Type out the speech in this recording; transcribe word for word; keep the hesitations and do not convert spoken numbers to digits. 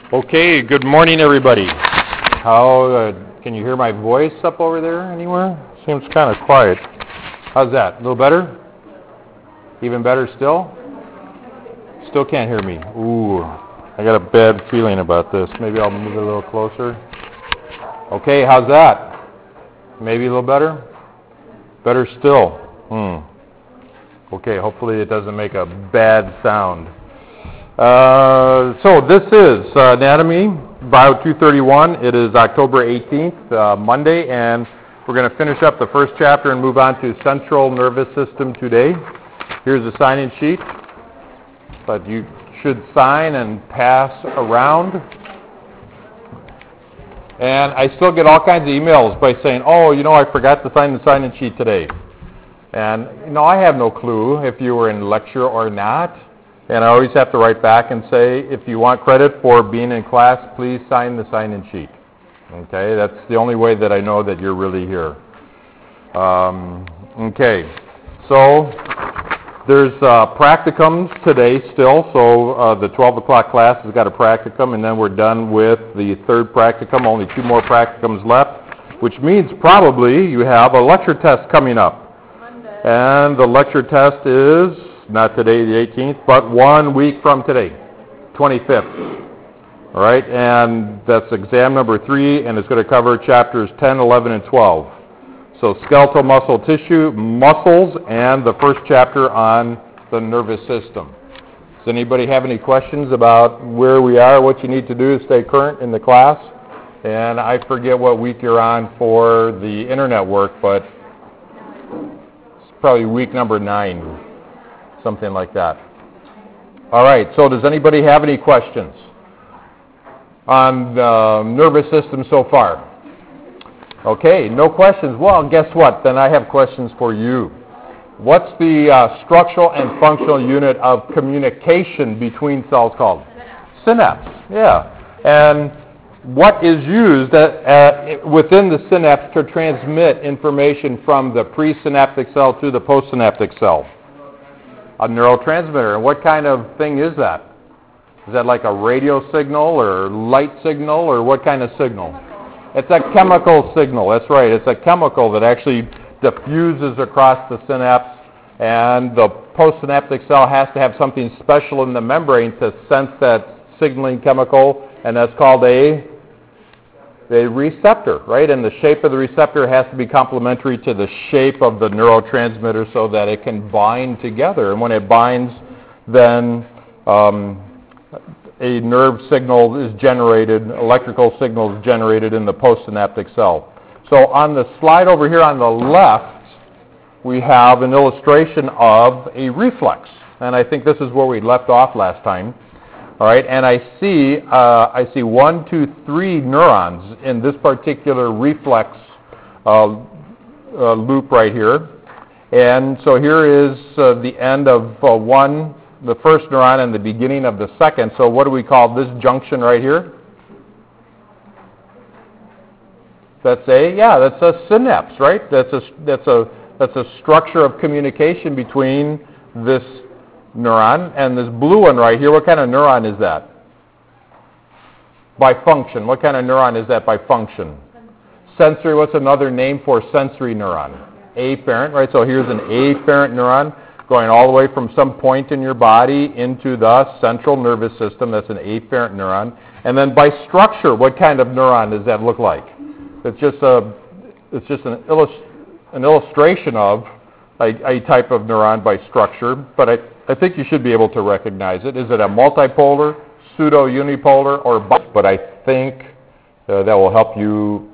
Okay, good morning, everybody. How uh, can you hear my voice up over there anywhere? Seems kind of quiet. How's that? A little better? Even better still? Still can't hear me. Ooh, I got a bad feeling about this. Maybe I'll move it a little closer. Okay, how's that? Maybe a little better? Better still. Hmm. Okay, hopefully it doesn't make a bad sound. Uh, so this is uh, Anatomy, Bio two thirty-one. It is October eighteenth, uh, Monday, and we're going to finish up the first chapter and move on to Central Nervous System today. Here's the sign-in sheet, but you should sign and pass around. And I still get all kinds of emails by saying, oh, you know, I forgot to sign the sign-in sheet today. And, you know, I have no clue if you were in lecture or not. And I always have to write back and say, if you want credit for being in class, please sign the sign-in sheet. Okay, that's the only way that I know that you're really here. Um, okay, so there's uh, practicums today still. So uh, the twelve o'clock class has got a practicum, and then we're done with the third practicum. Only two more practicums left, which means probably you have a lecture test coming up. Monday. And the lecture test is not today, the eighteenth, but one week from today, twenty-fifth. All right, and that's exam number three, and it's going to cover chapters ten, eleven, and twelve. So skeletal muscle tissue, muscles, and the first chapter on the nervous system. Does anybody have any questions about where we are, what you need to do to stay current in the class? And I forget what week you're on for the internet work, but it's probably week number nine. Something like that. All right, so does anybody have any questions on the nervous system so far? Okay, no questions. Well, guess what? Then I have questions for you. What's the uh, structural and functional unit of communication between cells called? Synapse. Synapse, yeah. And what is used at, uh, within the synapse to transmit information from the presynaptic cell to the postsynaptic cell? A neurotransmitter. And what kind of thing is that? Is that like a radio signal or light signal, or what kind of signal? It's a chemical signal. That's right. It's a chemical that actually diffuses across the synapse, and the postsynaptic cell has to have something special in the membrane to sense that signaling chemical, and that's called a a receptor, right? And the shape of the receptor has to be complementary to the shape of the neurotransmitter so that it can bind together. And when it binds, then um, a nerve signal is generated, electrical signal is generated in the postsynaptic cell. So on the slide over here on the left, we have an illustration of a reflex. And I think this is where we left off last time. All right, and I see uh, I see one, two, three neurons in this particular reflex uh, uh, loop right here. And so here is uh, the end of uh, one, the first neuron, and the beginning of the second. So what do we call this junction right here? That's a yeah, that's a synapse, right? That's a that's a that's a structure of communication between this neuron and this blue one right here. What kind of neuron is that? By function. What kind of neuron is that by function? Sensory. What's another name for sensory neuron? Afferent, right? So here's an afferent neuron going all the way from some point in your body into the central nervous system. That's an afferent neuron. And then by structure, what kind of neuron does that look like? It's just a it's just an, illust- an illustration of a, a type of neuron by structure, but I I think you should be able to recognize it. Is it a multipolar, pseudo-unipolar, or both? But I think uh, that will help you